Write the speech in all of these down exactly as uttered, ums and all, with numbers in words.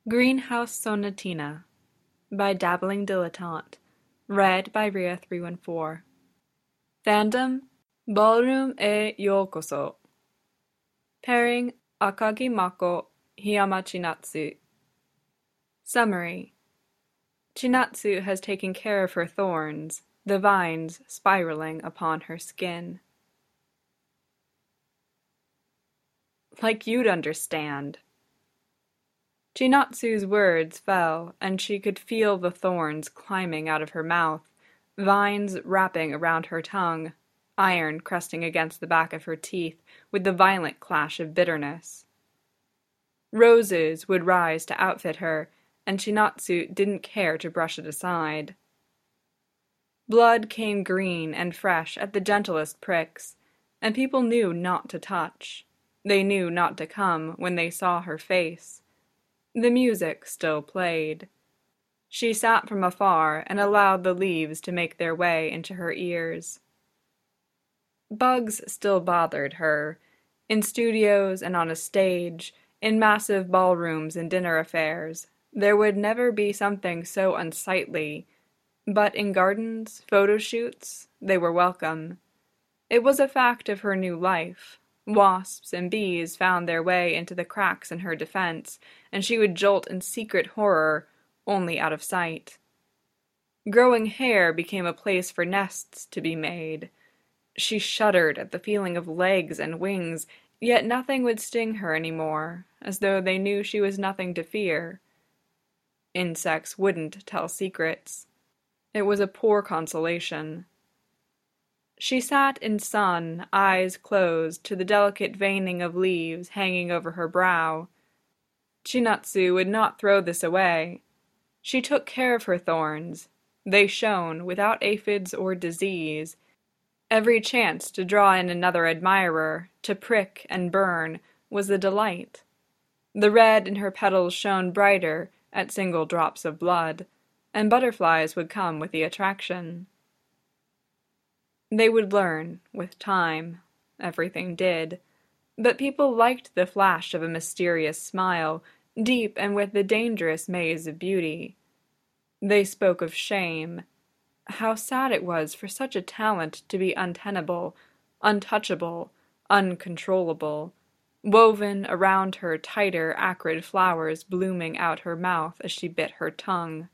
Greenhouse Sonatina by Dabbling Dilettante. Read by Ria three one four. Fandom Ballroom e Yokoso. Pairing Akagi Mako, Hiyama Chinatsu. Summary. Chinatsu has taken care of her thorns, the vines spiraling upon her skin. Like you'd understand. Chinatsu's words fell, and she could feel the thorns climbing out of her mouth, vines wrapping around her tongue, iron crusting against the back of her teeth with the violent clash of bitterness. Roses would rise to outfit her, and Chinatsu didn't care to brush it aside. Blood came green and fresh at the gentlest pricks, and people knew not to touch. They knew not to come when they saw her face. The music still played. She sat from afar and allowed the leaves to make their way into her ears. Bugs still bothered her, in studios and on a stage, in massive ballrooms and dinner affairs. There would never be something so unsightly, but in gardens, photo shoots, they were welcome. It was a fact of her new life. Wasps and bees found their way into the cracks in her defense, and she would jolt in secret horror, only out of sight. Growing hair became a place for nests to be made. She shuddered at the feeling of legs and wings, yet nothing would sting her any more, as though they knew she was nothing to fear. Insects wouldn't tell secrets. It was a poor consolation. She sat in sun, eyes closed to the delicate veining of leaves hanging over her brow. Chinatsu would not throw this away. She took care of her thorns. They shone without aphids or disease. Every chance to draw in another admirer, to prick and burn, was a delight. The red in her petals shone brighter at single drops of blood, and butterflies would come with the attraction. They would learn, with time. Everything did. But people liked the flash of a mysterious smile, deep and with the dangerous maze of beauty. They spoke of shame. How sad it was for such a talent to be untenable, untouchable, uncontrollable, woven around her tighter, acrid flowers blooming out her mouth as she bit her tongue.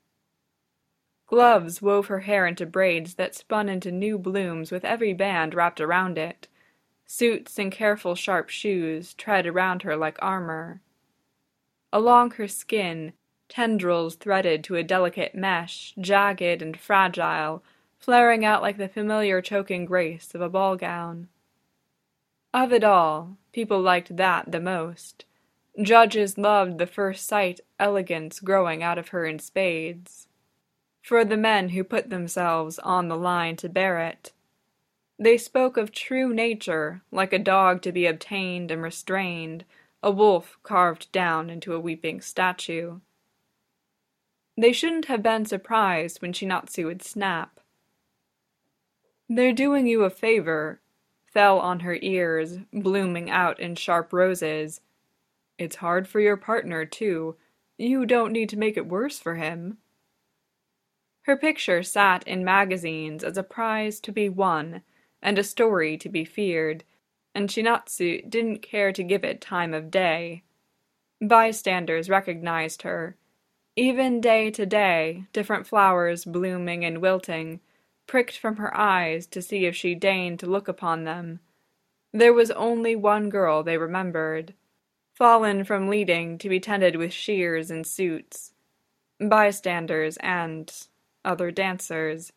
Gloves wove her hair into braids that spun into new blooms with every band wrapped around it. Suits and careful sharp shoes tread around her like armor. Along her skin, tendrils threaded to a delicate mesh, jagged and fragile, flaring out like the familiar choking grace of a ball gown. Of it all, people liked that the most. Judges loved the first sight elegance growing out of her in spades. For the men who put themselves on the line to bear it. They spoke of true nature, like a dog to be obtained and restrained, a wolf carved down into a weeping statue. They shouldn't have been surprised when Chinatsu would snap. "They're doing you a favor," fell on her ears, blooming out in sharp roses. "It's hard for your partner, too. You don't need to make it worse for him." Her picture sat in magazines as a prize to be won, and a story to be feared, and Chinatsu didn't care to give it time of day. Bystanders recognized her. Even day to day, different flowers blooming and wilting, pricked from her eyes to see if she deigned to look upon them. There was only one girl they remembered, fallen from leading to be tended with shears and suits. Bystanders and other dancers.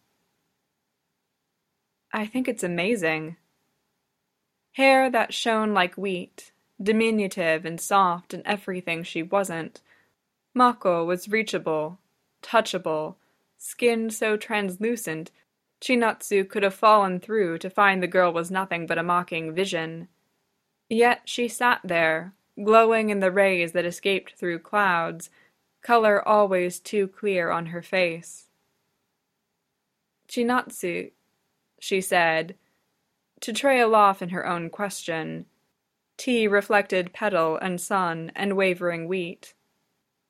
"I think it's amazing." Hair that shone like wheat, diminutive and soft and everything she wasn't. Mako was reachable, touchable, skin so translucent, Chinatsu could have fallen through to find the girl was nothing but a mocking vision. Yet she sat there, glowing in the rays that escaped through clouds, color always too clear on her face. "Chinatsu," she said, to trail off in her own question. Tea reflected petal and sun and wavering wheat.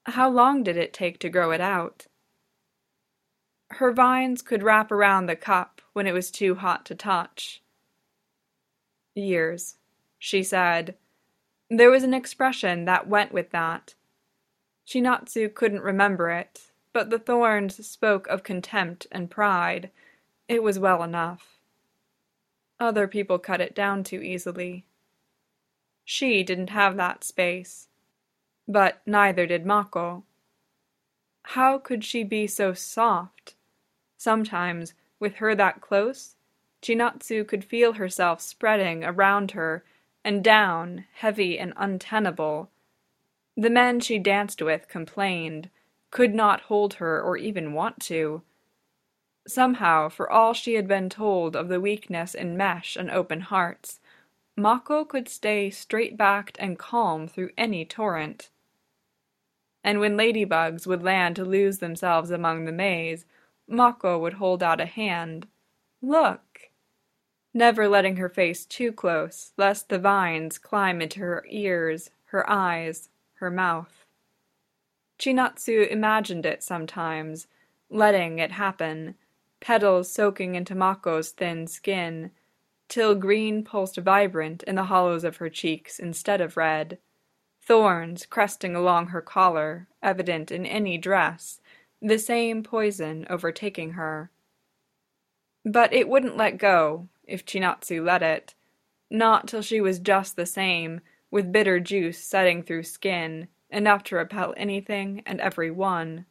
How long did it take to grow it out? Her vines could wrap around the cup when it was too hot to touch. Years, she said. There was an expression that went with that. Chinatsu couldn't remember it, but the thorns spoke of contempt and pride. It was well enough. Other people cut it down too easily. She didn't have that space. But neither did Mako. How could she be so soft? Sometimes, with her that close, Chinatsu could feel herself spreading around her and down, heavy and untenable. The men she danced with complained, could not hold her or even want to. Somehow, for all she had been told of the weakness in mesh and open hearts, Mako could stay straight-backed and calm through any torrent. And when ladybugs would land to lose themselves among the maze, Mako would hold out a hand. Look! Never letting her face too close, lest the vines climb into her ears, her eyes, her mouth. Chinatsu imagined it sometimes, letting it happen, petals soaking into Mako's thin skin, till green pulsed vibrant in the hollows of her cheeks instead of red, thorns cresting along her collar, evident in any dress, the same poison overtaking her. But it wouldn't let go, if Chinatsu let it, not till she was just the same, with bitter juice setting through skin, enough to repel anything and every one.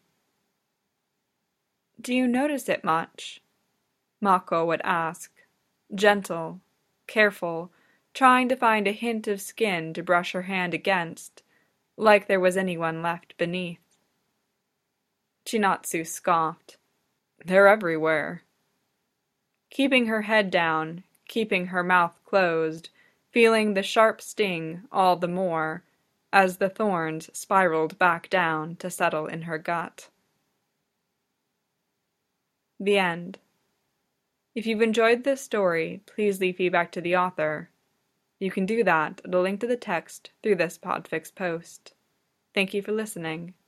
Do you notice it much? Mako would ask, gentle, careful, trying to find a hint of skin to brush her hand against, like there was anyone left beneath. Chinatsu scoffed. They're everywhere. Keeping her head down, keeping her mouth closed, feeling the sharp sting all the more, as the thorns spiraled back down to settle in her gut. The end. If you've enjoyed this story, please leave feedback to the author. You can do that at a link to the text through this Podfix post. Thank you for listening.